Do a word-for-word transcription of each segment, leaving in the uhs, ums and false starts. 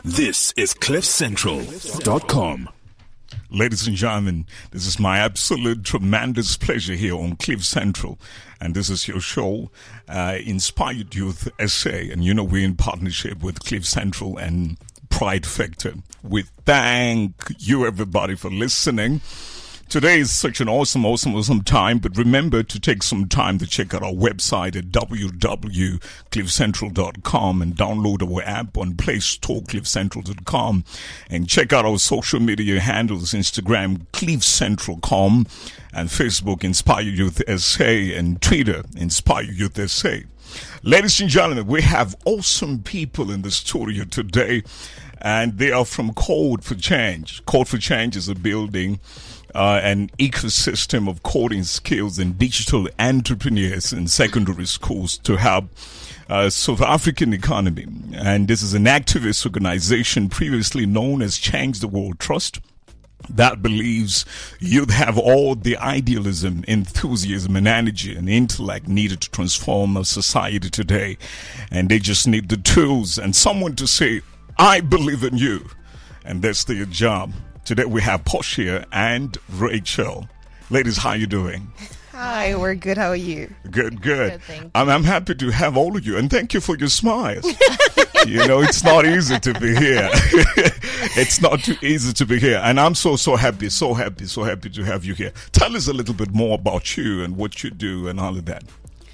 This is cliff central dot com. Ladies and gentlemen, this is my absolute tremendous pleasure here on Cliff Central. And this is your show, uh, Inspired Youth S A. And you know, we're in partnership with Cliff Central and Pride Factor. We thank you, everybody, for listening. Today is such an awesome, awesome, awesome time. But remember to take some time to check out our website at w w w dot cliff central dot com and download our app on Play Store, cliff central dot com. And check out our social media handles, Instagram, cliff central dot com, and Facebook, Inspire Youth S A, and Twitter, Inspire Youth S A. Ladies and gentlemen, we have awesome people in the studio today, and they are from Code for Change. Code for Change is a building Uh, an ecosystem of coding skills and digital entrepreneurs in secondary schools to help uh, South African economy. And this is an activist organization previously known as Change the World Trust that believes youth have all the idealism, enthusiasm, and energy and intellect needed to transform our society today. And they just need the tools and someone to say, I believe in you. And that's their job. Today we have Portia and Rachel. Ladies, how are you doing? Hi, we're good. How are you? Good, good. Good, thank you. I'm, I'm happy to have all of you, and thank you for your smiles. You know, it's not easy to be here. It's not too easy to be here. And I'm so, so happy, so happy, so happy to have you here. Tell us a little bit more about you and what you do and all of that.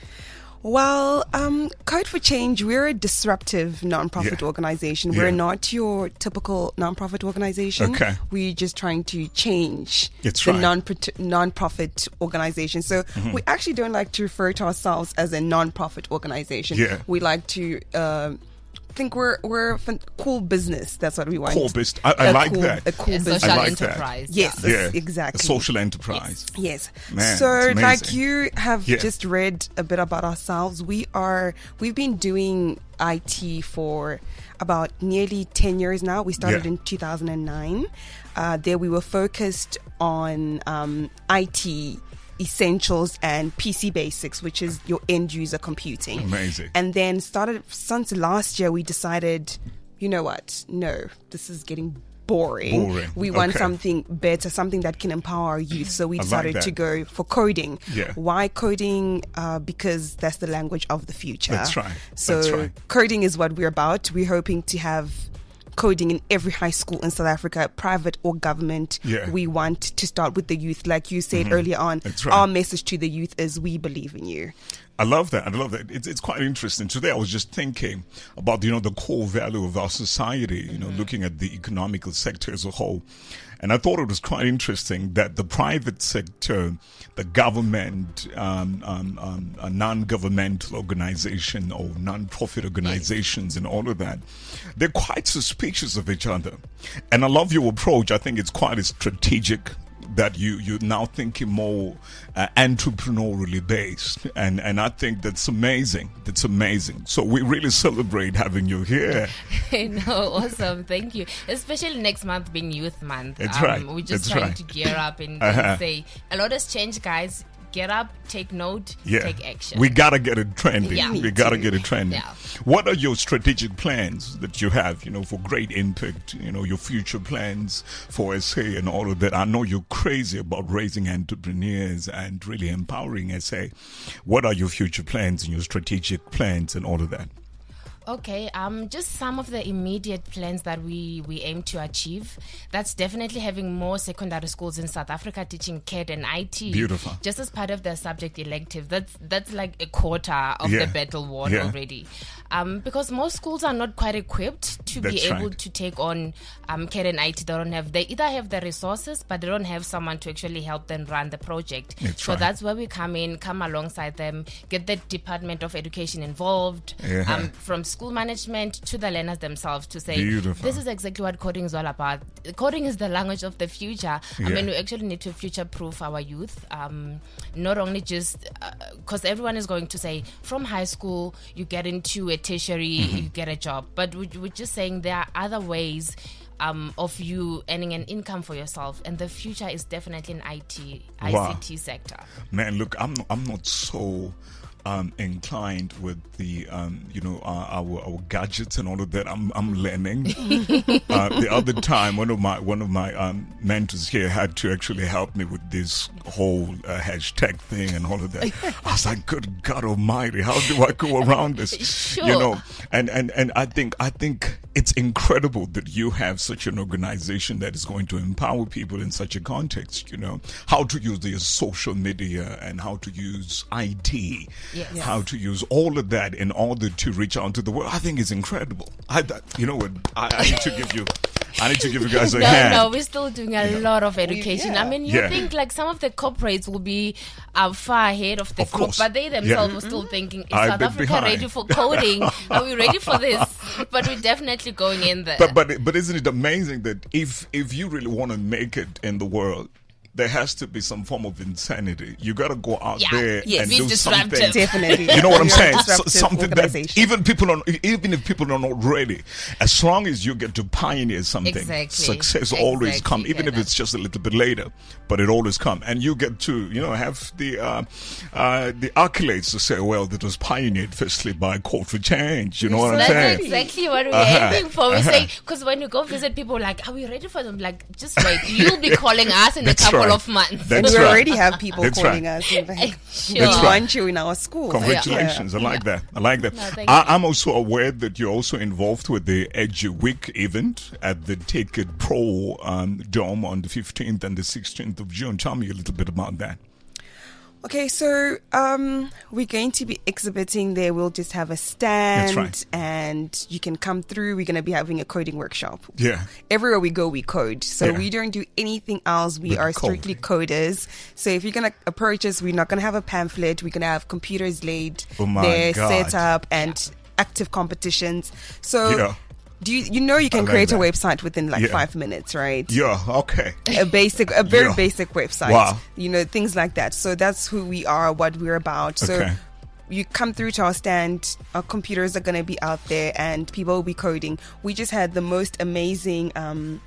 Well, um, Code for Change, we're a disruptive nonprofit Yeah. organization. Yeah. We're not your typical nonprofit organization. Okay. We're just trying to change That's the right. non nonprofit organization. So Mm-hmm. we actually don't like to refer to ourselves as a nonprofit organization. Yeah. We like to uh, think we're we're a fin- cool business. That's what we want. Cool business. I, I A like cool- that. A cool A business. social I like that. enterprise. Yes, yeah. that's Yeah. exactly. A social enterprise. Yes. Man, so it's like amazing. you have Yeah. just read a bit about ourselves. We are we've been doing I T for about nearly ten years now. We started Yeah. in two thousand nine. Uh, there we were focused on um, I T essentials and P C basics, which is your end user computing. Amazing. And then started since last year we decided, you know what? No, this is getting boring. Boring. We want Okay. something better, something that can empower our youth. So we I like decided that. to go for coding. Yeah. Why coding? Uh, because that's the language of the future. That's right. So That's right. coding is what we're about. We're hoping to have coding in every high school in South Africa, private or government. Yeah. We want to start with the youth. Like you said earlier on, That's right. our message to the youth is we believe in you. I love that. I love that. It's it's quite interesting. Today I was just thinking about, you know, the core value of our society, you know, looking at the economical sector as a whole. And I thought it was quite interesting that the private sector, the government, um, um, um, a non-governmental organization or non-profit organizations and all of that, they're quite suspicious of each other. And I love your approach. I think it's quite a strategic that you, you're now thinking more uh, entrepreneurially based. And, and I think that's amazing. That's amazing. So we really celebrate having you here. No, awesome. Thank you. Especially next month being Youth Month. That's right. We're just That's trying right. to gear up and, Uh-huh. and say a lot has changed, guys. Get up, take note, Yeah. take action. We got to get it trending. Yeah. We Me got to too. get it trending. Yeah. What are your strategic plans that you have, you know, for great impact, you know, your future plans for S A and all of that? I know you're crazy about raising entrepreneurs and really empowering S A. What are your future plans and your strategic plans and all of that? Okay, um, just some of the immediate plans that we, we aim to achieve. That's definitely having more secondary schools in South Africa teaching C A D and I T. Beautiful. Just as part of their subject elective. That's that's like a quarter of Yeah. the battle won Yeah. already. Um, because most schools are not quite equipped to be That's able right. to take on um, C A D and I T. They don't have. They either have the resources, but they don't have someone to actually help them run the project. That's so right. that's where we come in, come alongside them, get the Department of Education involved, Yeah. um, from school management to the learners themselves to say, Beautiful. this is exactly what coding is all about. Coding is the language of the future. Yeah. I mean, we actually need to future-proof our youth, um, not only just because uh, everyone is going to say, from high school, you get into a tertiary, Mm-hmm. you get a job. But we, we're just saying there are other ways um, of you earning an income for yourself. And the future is definitely in I T, Wow. I C T sector. Man, look, I'm I'm not so um, inclined with the, um, you know, our, our our gadgets and all of that. I'm I'm learning. uh, the other time, one of my one of my um, mentors here had to actually help me with this whole uh, hashtag thing and all of that. I was like, "Good God Almighty, how do I go around this?" Sure. You know, and and and I think I think it's incredible that you have such an organization that is going to empower people in such a context. You know, how to use the social media and how to use I T. Yes. Yes. How to use all of that in order to reach out to the world. I think it's incredible. I, that, you know what? I, I need to give you, I need to give you guys a no, hand. No, we're still doing a yeah. lot of education. yeah. I mean, you Yeah. think like some of the corporates will be uh, far ahead of the Of group, course. but they themselves Yeah. are still thinking, is I've South been Africa behind. ready for coding? Are we ready for this? But we're definitely going in there. But but but isn't it amazing that if if you really want to make it in the world, there has to be some form of insanity. You got to go out Yeah. there Yes. and Be do disruptive. something. Definitely. You know what I'm You're a saying? So, disruptive something that organization. even people are, even if people are not ready, as long as you get to pioneer something, Exactly. success Exactly, always come, even if Kenneth. it's just a little bit later. But it always come, and you get to you know have the uh, uh, the accolades to say, well, that was pioneered firstly by Call for Change. You know what I'm That's saying? exactly what we're Uh-huh. aiming for. We Uh-huh. say, because when you go visit people, like, are we ready for them? Like, just wait. You'll be calling us in a That's couple right. of months. That's we right. already have people That's calling right. us and like, Sure. we That's right. want you in our school. Congratulations. I like that. I like that. No, thank I, you. I'm also aware that you're also involved with the Edu Week event at the Take It Pro um, Dome on the fifteenth and the sixteenth of June. Tell me a little bit about that. Okay, so um, we're going to be exhibiting there. We'll just have a stand, That's right. and you can come through. We're going to be having a coding workshop. Yeah. Everywhere we go, we code. So Yeah. we don't do anything else. We But are code. strictly coders. So if you're going to approach us, we're not going to have a pamphlet. We're going to have computers laid Oh my there, God. set up, and active competitions. So Yeah. do you, you know you can like create a that. website within like Yeah. five minutes, right? Yeah. Okay. a basic, a very Yeah. basic website. Wow. You know, things like that. So that's who we are, what we're about. So Okay. you come through to our stand, our computers are going to be out there and people will be coding. We just had the most amazing um,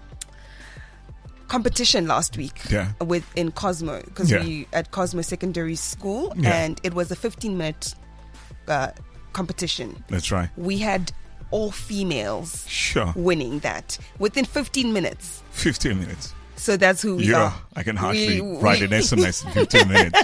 competition last week Yeah. with in Cosmo, because Yeah. we at Cosmo Secondary School, Yeah. and it was a fifteen minute uh, competition. That's right. We had all females Sure. winning that within fifteen minutes. fifteen minutes. So that's who we Yeah. are. I can hardly We- write we- an S M S in fifteen minutes.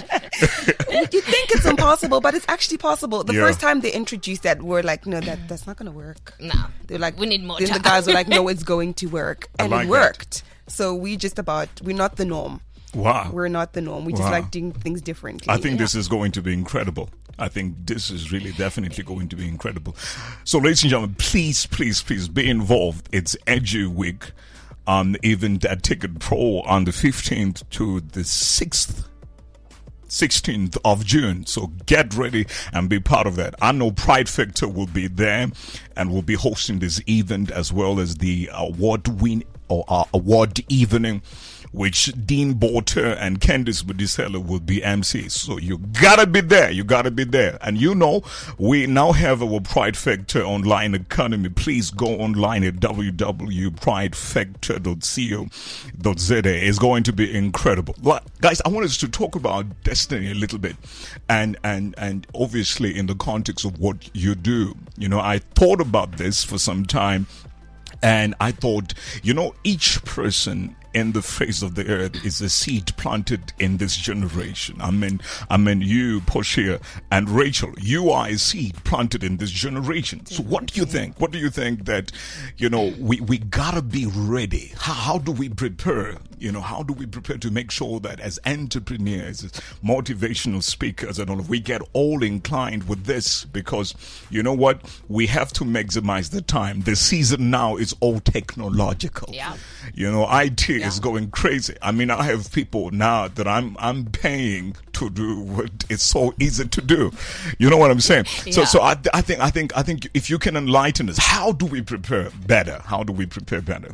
You think it's impossible, but it's actually possible. The Yeah. first time they introduced that, we're like, no, that that's not going to work. No. They're like, We need more Then time. the guys were like, no, it's going to work, I and like it that. worked. So we just about we're not the norm. Wow. We're not the norm. We just Wow. like doing things differently. I think this is going to be incredible. I think this is really definitely going to be incredible. So, ladies and gentlemen, please, please, please be involved. It's Edu Week, um, event at Ticket Pro on the fifteenth to the sixth. sixteenth of June. So get ready and be part of that. I know Pride Factor will be there and will be hosting this event, as well as the award win or uh, award evening, which Dean Borter and Candice Budisela will be M Cs. So you gotta be there. You gotta be there. And you know, we now have our Pride Factor online economy. Please go online at w w w dot pride factor dot co dot z a. It's going to be incredible. Like, guys, I want us to talk about destiny a little bit, and and and obviously in the context of what you do. You know, I thought about this for some time. And I thought, you know, each person in the face of the earth is a seed planted in this generation. I mean, I mean, you, Portia, and Rachel, you are a seed planted in this generation. So what do you think? What do you think that, you know, we, we gotta be ready? How, how do we prepare? You know, how do we prepare to make sure that as entrepreneurs, as motivational speakers and all, we get all inclined with this? Because you know what? We have to maximize the time. The season now is all technological. Yeah. You know, I T Yeah. is going crazy. I mean, I have people now that I'm I'm paying to do what it's so easy to do. You know what I'm saying? So Yeah. so I I think I think I think if you can enlighten us, how do we prepare better? How do we prepare better?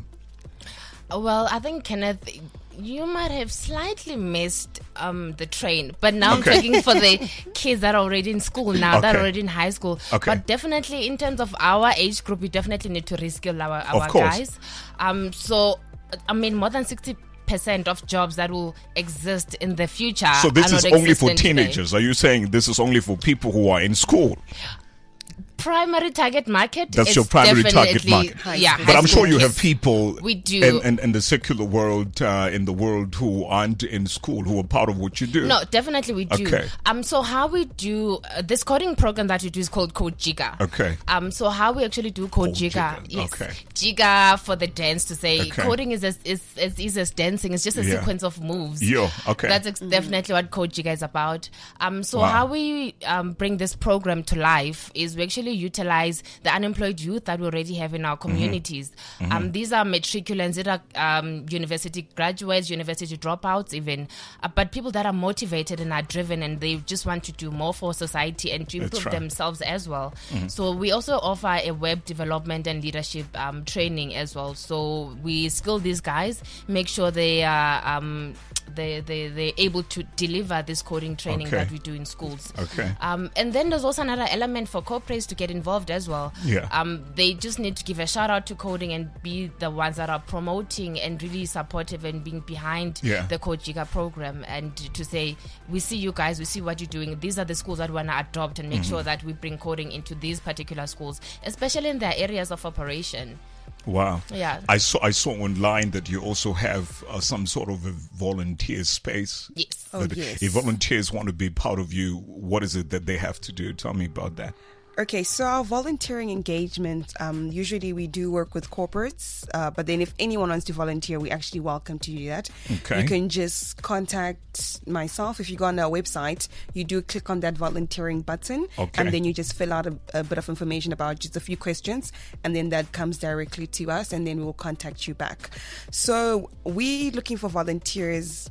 Well, I think, Kenneth, you might have slightly missed um, the train, but now Okay. I'm talking for the kids that are already in school now, that Okay. are already in high school. Okay. But definitely, in terms of our age group, we definitely need to reskill our, Of our course. guys. Um, so, I mean, more than sixty percent of jobs that will exist in the future. So this are is not only for existent today. teenagers. Are you saying this is only for people who are in school? Primary target market. That's is your primary target definitely- market. High Yeah, school. But high I'm school sure you have kids. people We do. in, in, in the secular world, uh, in the world who aren't in school, who are part of what you do. No, definitely we do. Okay. Um, so how we do uh, this coding program that we do is called Code Jiga. Okay. Um, so how we actually do Code, Code Jiga? Jiga, Yes. okay. Jiga for the dance to say Okay. coding is as is as easy as dancing. It's just a Yeah. sequence of moves. Yeah, okay. That's ex- definitely what Code Jiga is about. Um, so Wow. how we um bring this program to life is we actually utilize the unemployed youth that we already have in our communities. Mm-hmm. Um, these are matriculants, these are um, university graduates, university dropouts, even, uh, but people that are motivated and are driven, and they just want to do more for society and to That's improve right. themselves as well. So we also offer a web development and leadership um, training as well. So we skill these guys, make sure they are um, they they they're able to deliver this coding training Okay. that we do in schools. Okay. Um, and then there's also another element for corporates to get involved as well. Yeah. Um, they just need to give a shout out to coding and be the ones that are promoting and really supportive and being behind Yeah. the Code Jiga program, and to say, we see you guys, we see what you're doing. These are the schools that we want to adopt and make Mm-hmm. sure that we bring coding into these particular schools, especially in their areas of operation. Wow. Yeah. I saw I saw online that you also have uh, some sort of a volunteer space. Yes. Oh, That yes. If volunteers want to be part of you, what is it that they have to do? Tell me about that. Okay, so our volunteering engagement, um, usually we do work with corporates, uh, but then if anyone wants to volunteer, we actually welcome to do that. Okay. You can just contact myself. If you go on our website, you do click on that volunteering button, Okay. and then you just fill out a, a bit of information about just a few questions, and then that comes directly to us, and then we'll contact you back. So we looking for volunteers,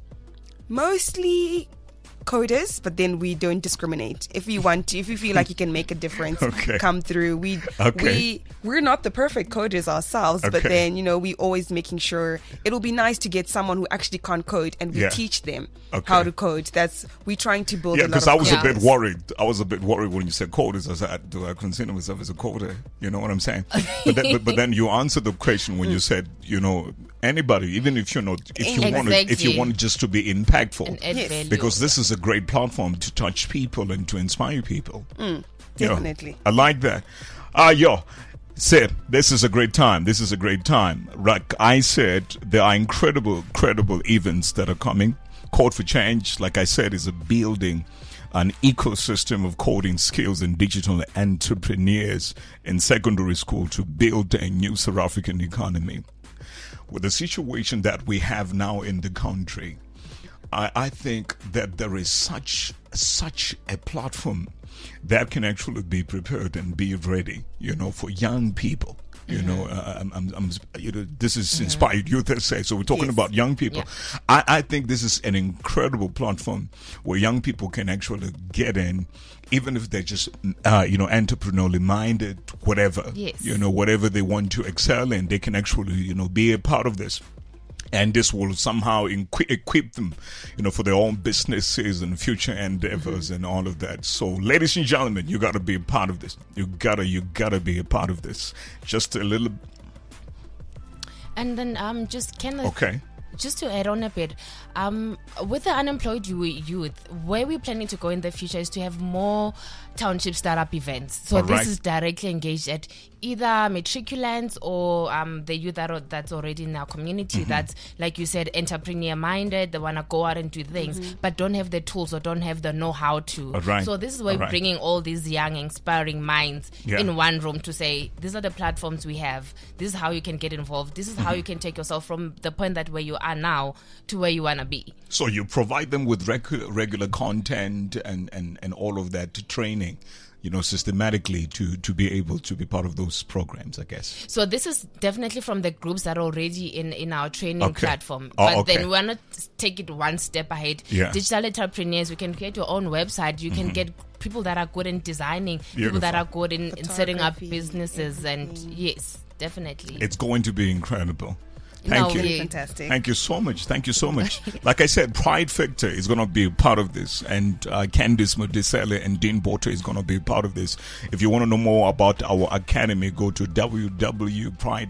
mostly coders, but then we don't discriminate. If you want to, if you feel like you can make a difference, Okay. come through. We Okay. we we're not the perfect coders ourselves, but Okay. then you know we always making sure it'll be nice to get someone who actually can't code, and we Yeah. teach them Okay. how to code. That's we're trying to build. Yeah, a lot because of I was a confidence. bit worried. I was a bit worried when you said coders. I said, do I consider myself as a coder? You know what I'm saying? But then, but, but then you answered the question when you said, you know, anybody, even if you're not, if you want, to, if you Exactly. want just to be impactful, And add Yes. value. because this is a great platform to touch people and to inspire people. You know, Definitely. I like that. Ah, uh, yo. Said this is a great time. This is a great time. Like I said, there are incredible, incredible events that are coming. Code for Change, like I said, is a building an ecosystem of coding skills and digital entrepreneurs in secondary school to build a new South African economy. With the situation that we have now in the country, I, I think that there is such such a platform that can actually be prepared and be ready, you know, for young people. You Mm-hmm. know, uh, I'm, I'm, I'm, you know, this is inspired youth, let's say. So we're talking Yes. about young people. Yeah. I, I think this is an incredible platform where young people can actually get in, even if they're just, uh, you know, entrepreneurially minded, whatever. Yes. You know, whatever they want to excel in, they can actually, you know, be a part of this. And this will somehow equi- equip them, you know, for their own businesses and future endeavors and all of that. So, ladies and gentlemen, you got to be a part of this. You gotta, you gotta be a part of this. Just a little, And then um, just can I- okay. just to add on a bit, um, with the unemployed you- youth, where we're planning to go in the future is to have more township startup events. So All this right. is directly engaged at either matriculants or um, the youth that are, that's already in our community. Mm-hmm. That's, like you said, entrepreneur minded. They want to go out and do things, but don't have the tools or don't have the know-how to. All right. So this is where All we're right. bringing all these young, inspiring minds Yeah. in one room to say, these are the platforms we have. This is how you can get involved. This is how Mm-hmm. you can take yourself from the point that where you are now to where you want to be. So you provide them with regu- regular content and, and, and all of that training, you know, systematically to, to be able to be part of those programs, I guess. So this is definitely from the groups that are already in, in our training Okay. platform. Oh, But okay. then we want to take it one step ahead. Yeah. Digital entrepreneurs, we can create your own website. You can get people that are good in designing, people Beautiful. that are good in, in setting up Photography, businesses. And everything. yes, definitely. It's going to be incredible. Thank No, you. we- Fantastic. Thank you so much. Thank you so much. Like I said, Pride Factor is going to be a part of this, and uh, Candice Modisele and Dean Porter is going to be a part of this. If you want to know more about our academy, go to w w w dot pride factor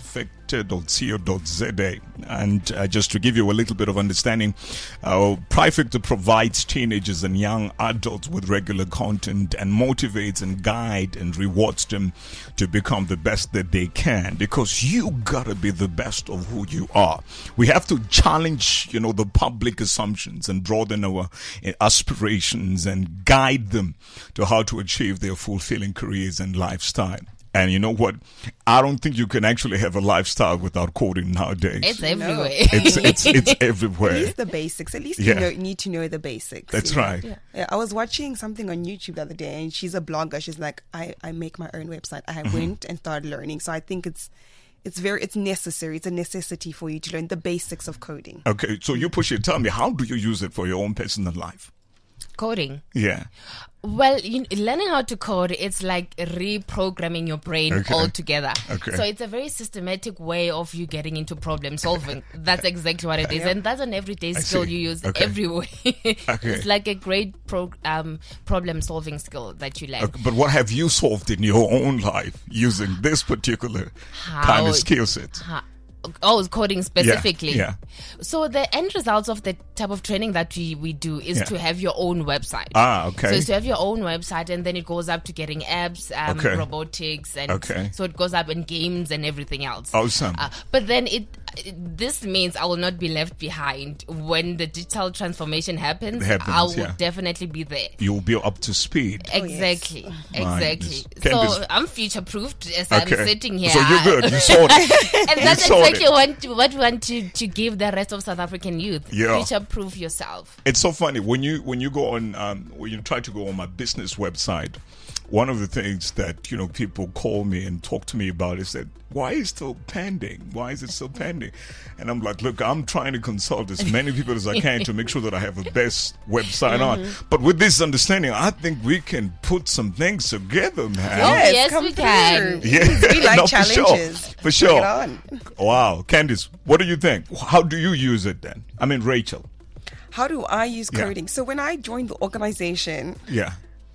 factor dot co dot za. And uh, just to give you a little bit of understanding, uh, Pride Factor provides teenagers and young adults with regular content and motivates and guides and rewards them to become the best that they can, because you gotta be the best of who you are. We have to challenge, you know, the public assumptions and broaden our aspirations and guide them to how to achieve their fulfilling careers and lifestyle. And you know what? I don't think you can actually have a lifestyle without coding nowadays. It's everywhere. It's it's it's everywhere. At least the basics. At least Yeah. you know, need to know the basics. That's you know? right. Yeah. Yeah, I was watching something on YouTube the other day, and she's a blogger. She's like, I, I make my own website. I Mm-hmm. went and started learning. So I think it's it's very it's necessary. It's a necessity for you to learn the basics of coding. Okay, so you push it. Tell me, how do you use it for your own personal life? Coding. Yeah. Well, you, learning how to code, it's like reprogramming your brain Okay. altogether. Okay. So it's a very systematic way of you getting into problem solving. That's exactly what it is. And that's an everyday I skill see. you use Okay. everywhere. Okay. It's like a great pro, um, problem solving skill that you learn. Okay, but what have you solved in your own life using this particular kind How- of skill set? Ha- Oh, coding specifically. Yeah, So the end results of the type of training that we, we do is Yeah. to have your own website. Ah, okay. So it's to have your own website, and then it goes up to getting apps, um, Okay. robotics, and Okay. so it goes up in games and everything else. Awesome. Uh, but then it, it this means I will not be left behind when the digital transformation happens. Happens, I will yeah. definitely be there. You'll be up to speed. Exactly, exactly. Candice. So I'm future proofed as Okay. I'm sitting here. So you're good. You sorted. And that's You sorted. exactly what, what we want to, to give the rest of South African youth. Yeah. Future proof yourself. It's so funny when you when you go on um, when you try to go on my business website. One of the things that you know people call me and talk to me about is that why is it still pending? Why is it still pending? And I'm like, look, I'm trying to consult as many people as I can to make sure that I have the best website on. But with this understanding, I think we can put some things together, man. Oh, Yes, yes, come we can. through. Yeah. We like No, for sure. challenges. For Bring sure. it on. Wow, Candice, what do you think? How do you use it then? I mean, Rachel. How do I use Yeah. coding? So when I joined the organization, Yeah.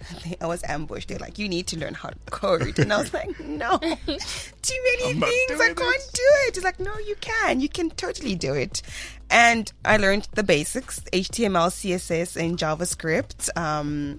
I was ambushed. They're like, you need to learn how to code. And I was like, no, too many I'm not things. I doing can't this. do it. It's like, no, you can. You can totally do it. And I learned the basics, H T M L, C S S, and JavaScript. Um,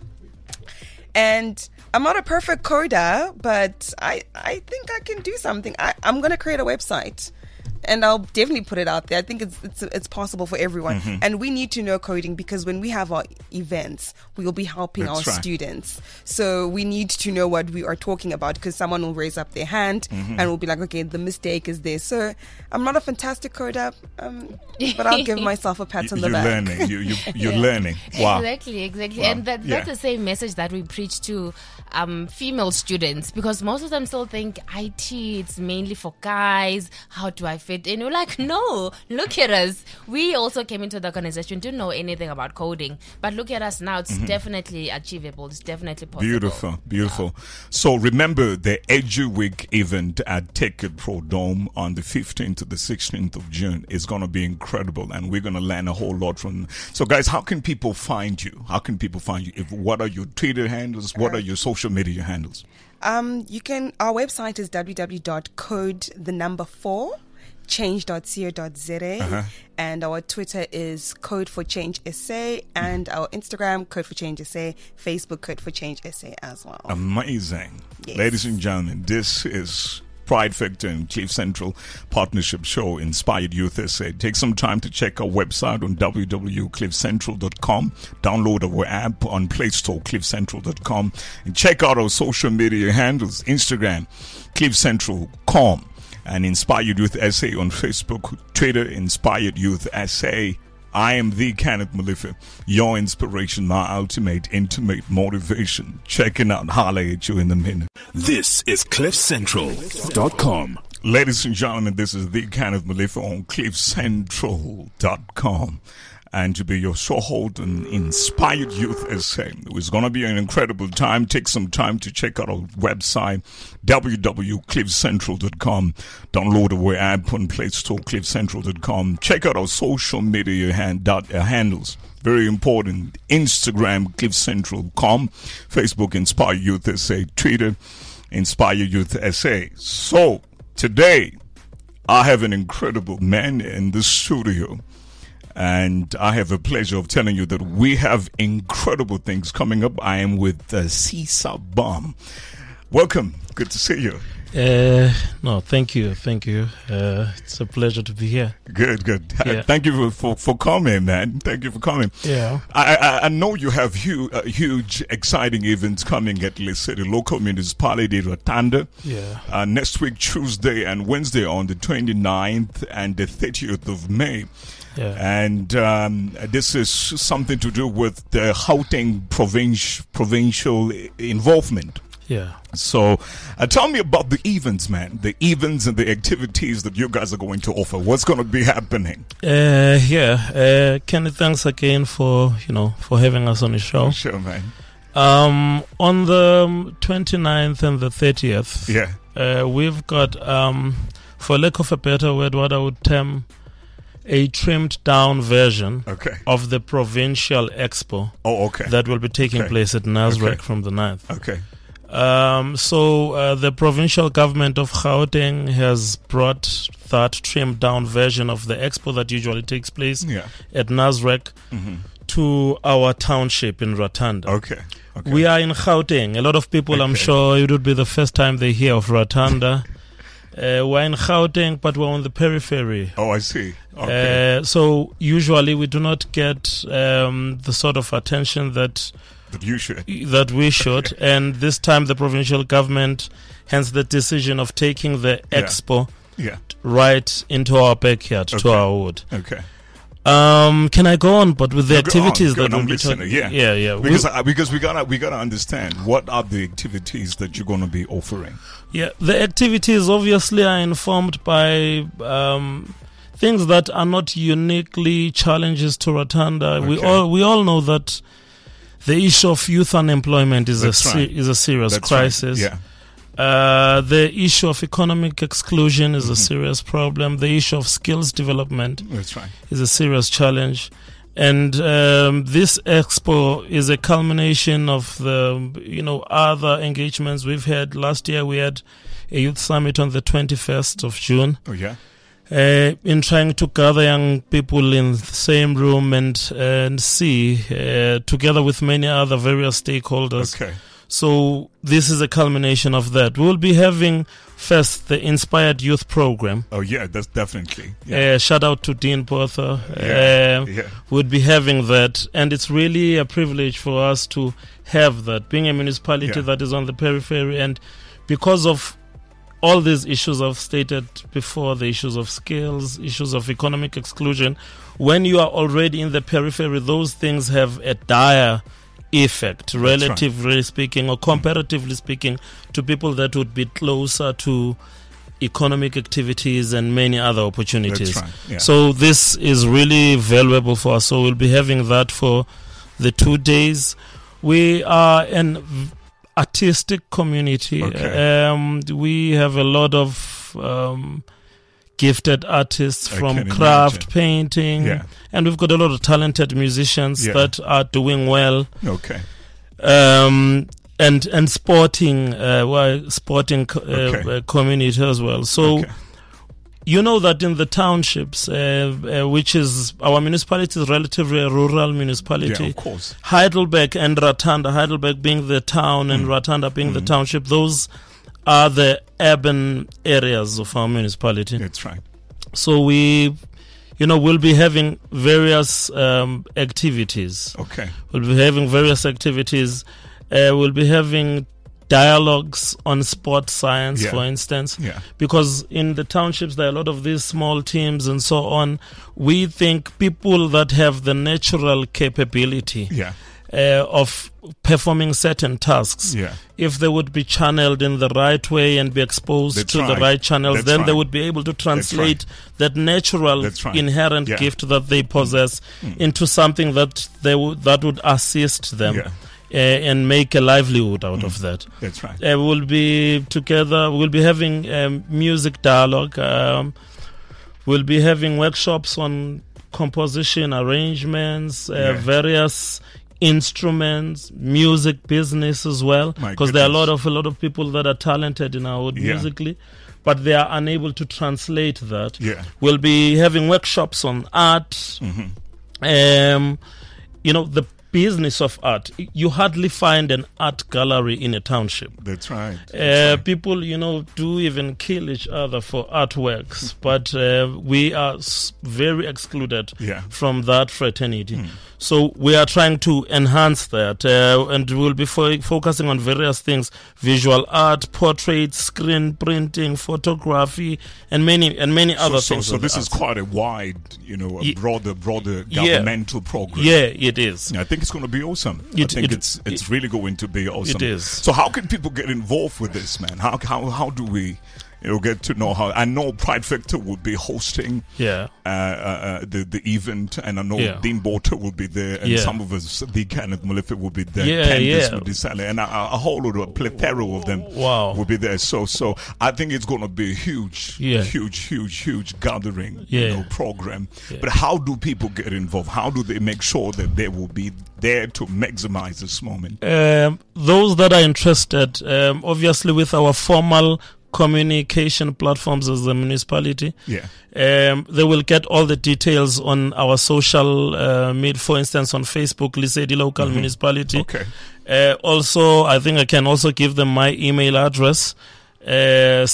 and I'm not a perfect coder, but I, I think I can do something. I, I'm going to create a website. And I'll definitely put it out there. I think it's it's it's possible for everyone. Mm-hmm. And we need to know coding because when we have our events, we will be helping That's our right. students. So we need to know what we are talking about because someone will raise up their hand Mm-hmm. and will be like, okay, the mistake is this. So I'm not a fantastic coder, um, but I'll give myself a pat on the You're back. learning. You, you, you're learning. Wow. Exactly, exactly. Wow. And that, Yeah. that's the same message that we preach to um, female students because most of them still think I T, it's mainly for guys. How do I fit in? We're like, no, look at us. We also came into the organization, didn't know anything about coding. But look at us now. It's definitely achievable. It's definitely possible. Beautiful, beautiful. So remember the Edu Week event at Take It Pro Dome on the fifteenth to the sixteenth of June is going to be incredible, and we're going to learn a whole lot from. So, guys, how can people find you? How can people find you? If what are your Twitter handles? What are your social media handles? Um, you can. Our website is w w w dot code the number four change dot co dot za Uh-huh. and our Twitter is Code for Change S A and our Instagram Code for Change S A, Facebook Code for Change S A as well. Amazing. Yes. Ladies and gentlemen, this is Pride Factor and Cliff Central Partnership Show, Inspired Youth S A. Take some time to check our website on w w w dot cliff central dot com. Download our app on Play Store, cliff central dot com. And check out our social media handles, Instagram, cliff central dot com. And Inspired Youth S A on Facebook, Twitter, Inspired Youth S A. I am the Kenneth Malifa, your inspiration, my ultimate intimate motivation. Checking out, holla at you in a minute. This is cliff central dot com. Ladies and gentlemen, this is the Kenneth Malifa on cliff central dot com. And to be your showhold and Inspired Youth S A. It's going to be an incredible time. Take some time to check out our website, w w w dot cliff central dot com. Download our app on Play Store, cliff central dot com. Check out our social media hand, dot, uh, handles. Very important. Instagram, cliff central dot com. Facebook, Inspire Youth S A. Twitter, Inspire Youth S A. So, today, I have an incredible man in the studio. And I have a pleasure of telling you that we have incredible things coming up. I am with uh, Sisa Bomb. Welcome. Good to see you. Uh, no, thank you. Thank you. Uh, it's a pleasure to be here. Good, good. Yeah. Thank you for, for, for coming, man. Thank you for coming. Yeah. I, I, I know you have huge, uh, huge, exciting events coming at, let's say, the local municipality, Rotanda. Yeah. Uh, next week, Tuesday and Wednesday on the twenty-ninth and the thirtieth of May. Yeah. And um, this is something to do with the Gauteng provincial, provincial involvement. Yeah. So uh, tell me about the events, man. The events and the activities that you guys are going to offer. What's going to be happening? Uh, yeah. Uh, Kenny, thanks again for, you know, for having us on the show. Sure, man. Um, on the twenty-ninth and the thirtieth, Yeah. uh, we've got, um, for lack of a better word, what I would term a trimmed down version Okay. of the provincial expo Oh, okay. that will be taking Okay. place at Nasrec Okay. from the ninth. Okay. Um, so uh, the provincial government of Gauteng has brought that trimmed down version of the expo that usually takes place Yeah. at Nasrec Mm-hmm. to our township in Ratanda. Okay. Okay. We are in Gauteng. A lot of people, I'm Okay. sure, it would be the first time they hear of Ratanda. uh, we're in Gauteng, but we're on the periphery. Oh, I see. Okay. Uh, so usually we do not get um, the sort of attention that But you should. that we should. And this time the provincial government, hence the decision of taking the Yeah. expo Yeah. right into our backyard, Okay. to our wood. Okay. Um, can I go on? But with the No, go on, activities go on, that I'm we'll be listening, talking, yeah. yeah, yeah. We- Because uh, because we gotta we gotta understand what are the activities that you're gonna be offering. Yeah, the activities obviously are informed by um, things that are not uniquely challenges to Ratanda. We Okay. all we all know that the issue of youth unemployment is That's a se- right. is a serious That's right. crisis. Yeah. Uh, the issue of economic exclusion is a serious problem. The issue of skills development That's right. is a serious challenge. And um, this expo is a culmination of the, you know, other engagements we've had. Last year we had a youth summit on the twenty-first of June, Oh yeah. uh, in trying to gather young people in the same room and and see, uh, together with many other various stakeholders. Okay. So this is a culmination of that. We'll be having first the Inspired Youth Program. Oh yeah. That's definitely. Yeah. Uh, shout out to Dean Porter. Yeah. Uh, yeah. We'll be having that, and it's really a privilege for us to have that, being a municipality Yeah. that is on the periphery, and because of all these issues I've stated before, the issues of skills, issues of economic exclusion, when you are already in the periphery, those things have a dire effect, right. relatively speaking, or comparatively speaking, to people that would be closer to economic activities and many other opportunities. That's right. Yeah. So this is really valuable for us. So we'll be having that for the two days. We are an v- artistic community. Okay. Um, we have a lot of um, gifted artists I from can craft imagine. painting, Yeah. and we've got a lot of talented musicians Yeah. that are doing well. Okay. Um, and and sporting, uh, well, sporting co- uh, Okay. uh, community as well. So Okay. you know that in the townships, uh, uh, which is our municipality is relatively a rural municipality. Yeah. Of course. Heidelberg and Ratanda, Heidelberg being the town and Mm. Ratanda being the Mm. township, those are the urban areas of our municipality. That's right. So we, you know, we'll be having various um, activities. Okay. We'll be having various activities. Uh, we'll be having dialogues on sport science, Yeah. for instance, Yeah. because in the townships there are a lot of these small teams and so on. We think people that have the natural capability Yeah. uh, of performing certain tasks, Yeah. if they would be channeled in the right way and be exposed That's to the right. right channels, That's then they right. would be able to translate that natural That's right. inherent Yeah. gift that they possess Mm. into something that they w- that would assist them Yeah. uh, and make a livelihood out Mm. of that. That's right. Uh, we'll be together. We'll be having um, music dialogue. Um, we'll be having workshops on composition, arrangements, uh, Yeah. various instruments, music business as well, My because there are a lot goodness. of a lot of people that are talented in our wood Yeah. musically. but they are unable to translate that. Yeah. We'll be having workshops on art. Mm-hmm. Um, you know, the business of art. You hardly find an art gallery in a township. That's right. That's Uh, right. people, you know, do even kill each other for artworks, but uh, we are s- very excluded Yeah. from that fraternity. So we are trying to enhance that, uh, and we'll be fo- focusing on various things: visual art, portraits, screen printing, photography, and many and many So, other so, things. so of the this is arts. quite a wide, you know, a Ye- broader, broader Yeah. governmental program. Yeah, it is. I think it's going to be awesome. It- I think it- it's it's really going to be awesome. It is. So how can people get involved with this, man? How how how do we, you know, get to know how? I know Pride Vector will be hosting Yeah. uh, uh, the the event, and I know Yeah. Dean Borter will be there, and Yeah. some of us, the Kenneth Molefe will be there, Yeah, Candice yeah. will be selling, and a, a whole lot of plethora of them Wow. will be there. So so I think it's going to be a huge, Yeah. huge, huge, huge gathering, you Yeah. know, program. Yeah. But how do people get involved? How do they make sure that they will be there to maximize this moment? Um, those that are interested, um, obviously with our formal communication platforms as a municipality, Yeah. um, they will get all the details on our social uh, media, for instance, on Facebook, Lesedi Local Municipality. Okay. Uh, also, I think I can also give them my email address, uh,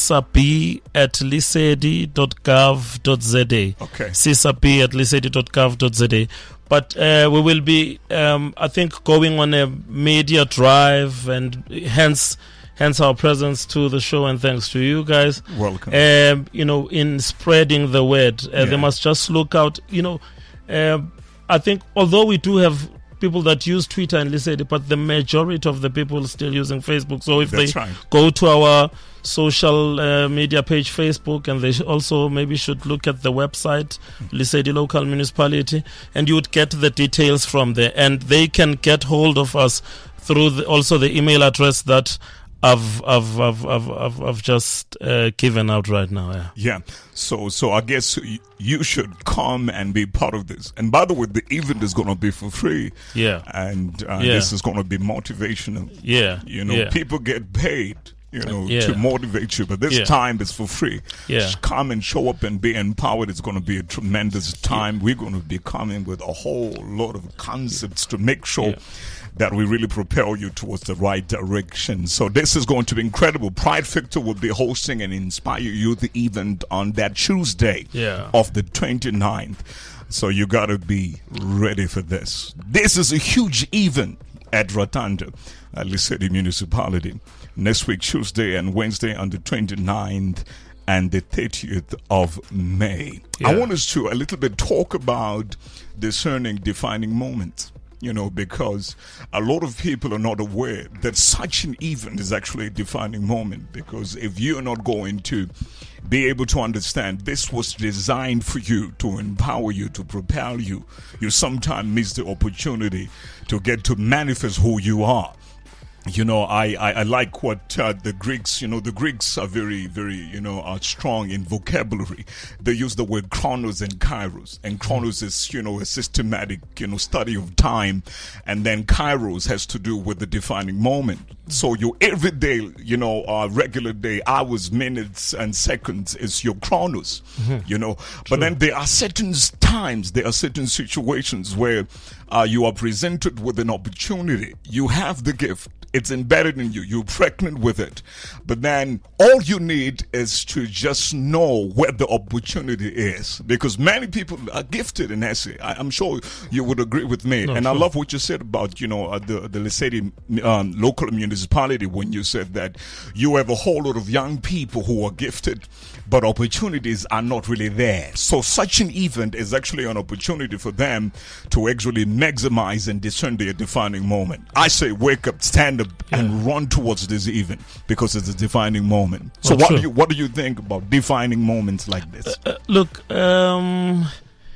csab at lesedi dot gov dot za. Okay. csab at lesedi dot gov dot za. But uh, we will be, um, I think, going on a media drive, and hence, hence our presence to the show. And thanks to you guys, Welcome. um, you know, in spreading the word. Uh, Yeah. They must just look out. You know, um I think although we do have people that use Twitter and Lesedi, but the majority of the people are still using Facebook. So if That's they right. go to our social uh, media page, Facebook, and they sh- also maybe should look at the website, Lesedi Local Municipality, and you would get the details from there. And they can get hold of us through the, also the email address that I've I've I've I've, I've, I've just uh, given out right now. Yeah. Yeah. So, so I guess y- you should come and be part of this. And by the way, the event is going to be for free. Yeah. And uh, Yeah. this is going to be motivational. Yeah. You know, yeah. people get paid, you know, Yeah. to motivate you. But this Yeah. time is for free. Yeah. Just come and show up and be empowered. It's going to be a tremendous time. We're going to be coming with a whole lot of concepts to make sure Yeah. that we really propel you towards the right direction. So this is going to be incredible. Pride Vector will be hosting an Inspire Youth event on that Tuesday Yeah. of the twenty-ninth. So you got to be ready for this. This is a huge event at Rotunda, at Lesedi Municipality. Next week, Tuesday and Wednesday on the twenty-ninth and the thirtieth of May. I Yeah. want us to a little bit talk about discerning defining moments. You know, because a lot of people are not aware that such an event is actually a defining moment. Because if you're not going to be able to understand this was designed for you, to empower you, to propel you, you sometimes miss the opportunity to get to manifest who you are. You know, I, I, I like what uh, the Greeks, you know, the Greeks are very, very, you know, are strong in vocabulary. They use the word chronos and kairos. And chronos is, you know, a systematic, you know, study of time. And then kairos has to do with the defining moment. So your everyday, you know, uh, regular day, hours, minutes, and seconds is your chronos, you know. But then there are certain times, there are certain situations where uh, you are presented with an opportunity. You have the gift. It's embedded in you. You're pregnant with it. But then all you need is to just know where the opportunity is. Because many people are gifted in essay. I, I'm sure you would agree with me. No, and I sure. love what you said about, you know, uh, the, the Lesedi um, local municipality when you said that you have a whole lot of young people who are gifted, but opportunities are not really there. So such an event is actually an opportunity for them to actually maximize and discern their defining moment. I say wake up, stand up, and run towards this event because it's a defining moment. So Oh, what true. do you what do you think about defining moments like this? Uh, look, um,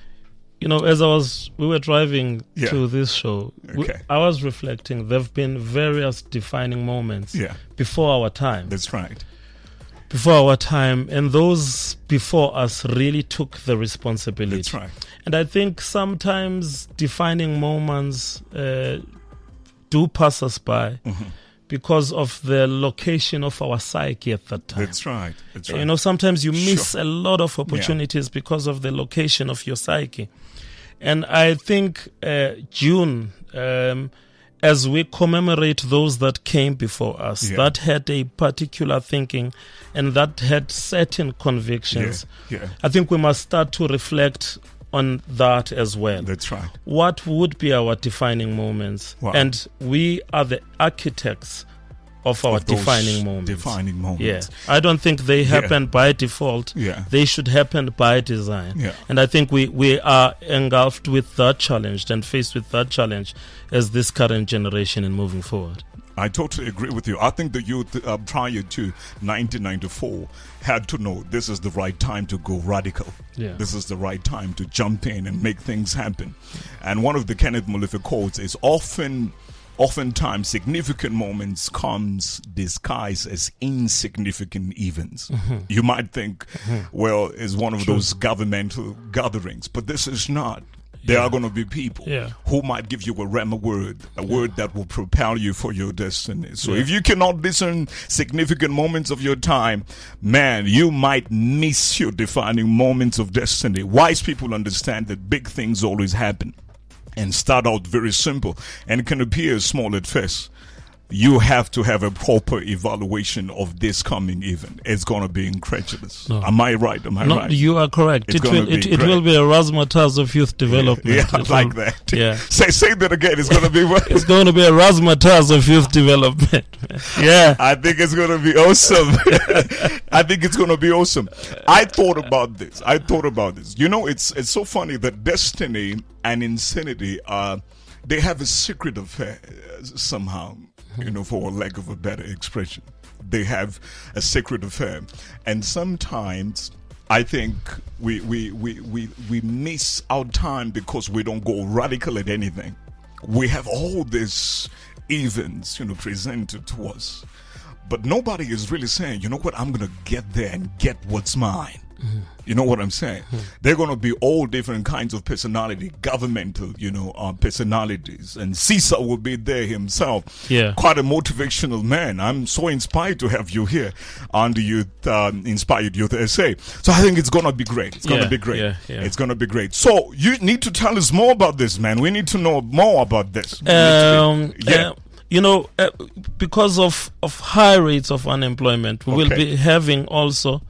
you know, as I was, we were driving Yeah. to this show. we- Okay. I was reflecting. There've been various defining moments Yeah. before our time. That's right. before our time, and those before us really took the responsibility. That's right. And I think sometimes defining moments uh, do pass us by Mm-hmm. because of the location of our psyche at that time. That's right. That's right. You know, sometimes you miss Sure. a lot of opportunities yeah. because of the location of your psyche. And I think uh, June, um, as we commemorate those that came before us, Yeah. that had a particular thinking and that had certain convictions, Yeah. Yeah. I think we must start to reflect on that as well. That's right. What would be our defining moments? Wow. And we are the architects of our Of those defining moments. Defining moments. Yeah. I don't think they happen Yeah. by default. Yeah. They should happen by design. Yeah. And I think we, we are engulfed with that challenge and faced with that challenge as this current generation in moving forward. I totally agree with you. I think the youth uh, prior to nineteen ninety-four had to know this is the right time to go radical. Yeah. This is the right time to jump in and make things happen. And one of the Kenneth Molefe quotes is often, oftentimes significant moments comes disguised as insignificant events. Mm-hmm. You might think, mm-hmm. well, it's one of True. those governmental gatherings, but this is not. There Yeah. are going to be people Yeah. who might give you a rhema word, a word that will propel you for your destiny. So Yeah. if you cannot discern significant moments of your time, man, you might miss your defining moments of destiny. Wise people understand that big things always happen and start out very simple and can appear small at first. You have to have a proper evaluation of this coming event. It's going to be incredulous. No. Am I right? Am I No, right? you are correct. It's It gonna will, be it, it great. will be a razzmatazz of youth development. Yeah, I It like will- that. Yeah. Say, say that again. It's going to be what? It's going to be a razzmatazz of youth development. Yeah. I think it's going to be awesome. I think it's going to be awesome. I thought about this. I thought about this. You know, it's it's so funny that destiny and insanity are, they have a secret affair uh, somehow, you know, for lack of a better expression. They have a secret affair. And sometimes I think we, we, we, we, we miss our time because we don't go radical at anything. We have all these events, you know, presented to us. But nobody is really saying, you know what, I'm going to get there and get what's mine. Mm-hmm. You know what I'm saying? Mm-hmm. They're going to be all different kinds of personality, governmental, you know, uh, personalities. And Caesar will be there himself. Yeah. Quite a motivational man. I'm so inspired to have you here on the Youth, um, Inspired Youth S A. So I think it's going to be great. It's going to Yeah, be great. yeah, yeah. It's going to be great. So you need to tell us more about this, man. We need to know more about this. We need Um, to be- yeah. uh, you know, uh, because of, of high rates of unemployment, we will Okay. be having also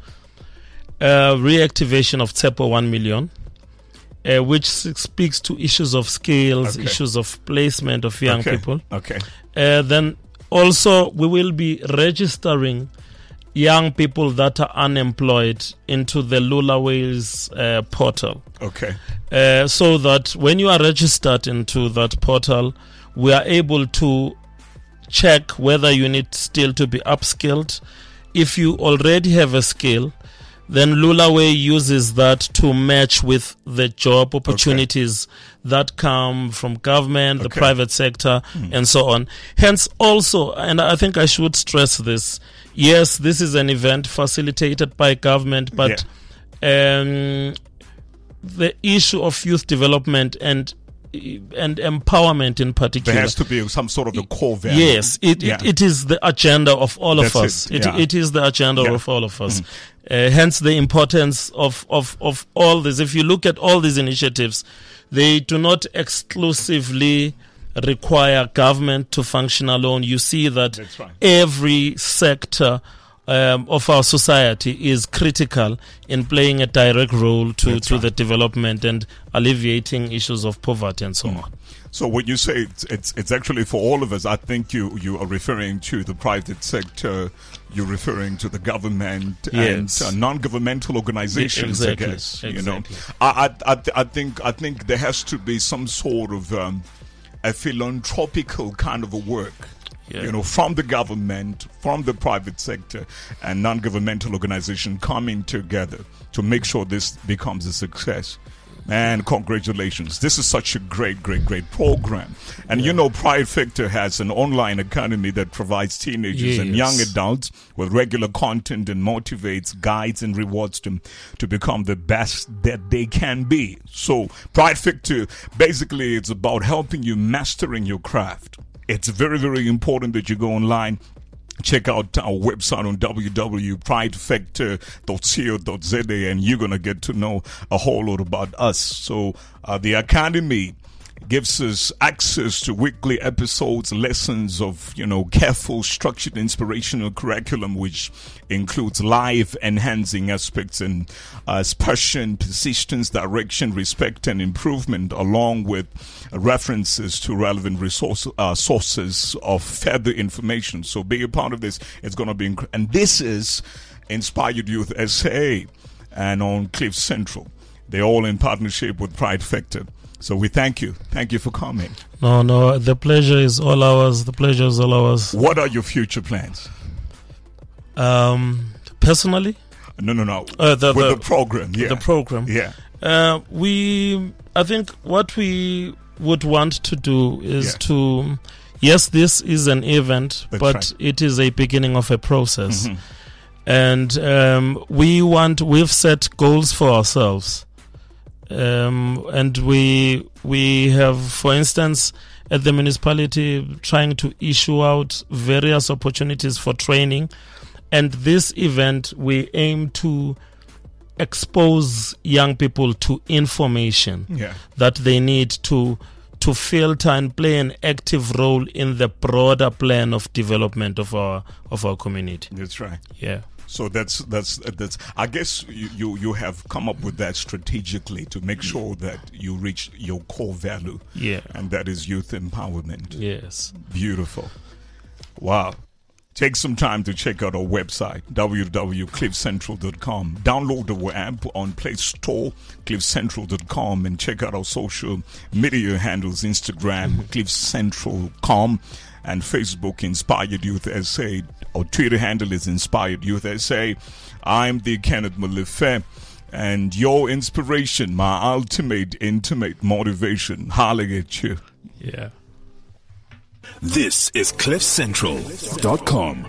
uh, reactivation of T E P O one million, uh, which s- speaks to issues of skills, Okay. issues of placement of young okay. people. Okay. Uh, then also we will be registering young people that are unemployed into the Lula Wales uh, portal. Okay. Uh, so that when you are registered into that portal, we are able to check whether you need still to be upskilled. If you already have a skill, then Lulaway uses that to match with the job opportunities that come from government, the Okay. private sector, and so on. Hence also, and I think I should stress this, yes, this is an event facilitated by government, but um, the issue of youth development and and empowerment in particular. There has to be some sort of a core value. Yes, it, Yeah. it, it is the agenda of all That's of us. it, It, yeah. it is the agenda Yeah. of all of us. Uh, hence the importance of, of, of all this. If you look at all these initiatives, they do not exclusively require government to function alone. You see that That's right. every sector um, of our society is critical in playing a direct role to, That's to right. the development and alleviating issues of poverty and so on. So when you say it's, it's it's actually for all of us, I think you you are referring to the private sector, you're referring to the government Yes. and uh, non-governmental organizations. Exactly, I guess you know. exactly. I I I, th- I think I think there has to be some sort of um, a philanthropical kind of a work. Yeah. You know, from the government, from the private sector, and non-governmental organization coming together to make sure this becomes a success. Man, congratulations. This is such a great, great, great program. And you know, Pride Factor has an online academy that provides teenagers and young Yes. adults with regular content and motivates, guides, and rewards them to become the best that they can be. So, Pride Factor, basically, it's about helping you mastering your craft. it's very, very important that you go online. Check out our website on w w w dot pride factor dot co dot z a, and you're going to get to know a whole lot about us. So uh, the Academy gives us access to weekly episodes, lessons of, you know, careful, structured, inspirational curriculum, which includes life enhancing aspects and uh, passion, persistence, direction, respect, and improvement, along with references to relevant resource uh, sources of further information. So be a part of this. It's going to be, inc- and this is Inspired Youth S A and on Cliff Central. They're all in partnership with Pride Factor. So we thank you. Thank you for coming. No, no, the pleasure is all ours. The pleasure is all ours. What are your future plans? Um, personally? No, no, no. Uh, the, with the, the program, yeah. The program. Yeah. Uh, we, I think what we would want to do is yeah. to, yes, this is an event, That's but right. it is a beginning of a process. Mm-hmm. And um, we want, we've set goals for ourselves. Um, and we we have, for instance, at the municipality trying to issue out various opportunities for training. And this event, we aim to expose young people to information Yeah. that they need to to filter and play an active role in the broader plan of development of our of our community. That's right. Yeah. So that's that's that's. I guess you, you you have come up with that strategically to make sure that you reach your core value. Yeah. And that is youth empowerment. Yes. Beautiful. Wow. Take some time to check out our website, w w w dot cliff central dot com. Download the app on Play Store, cliff central dot com, and check out our social media handles, Instagram, cliff central dot com, and Facebook, Inspired Youth S A. Our Twitter handle is Inspired Youth S A. I'm the Kenneth Malife, and your inspiration, my ultimate intimate motivation. Holla at you. Yeah. This is cliff central dot com.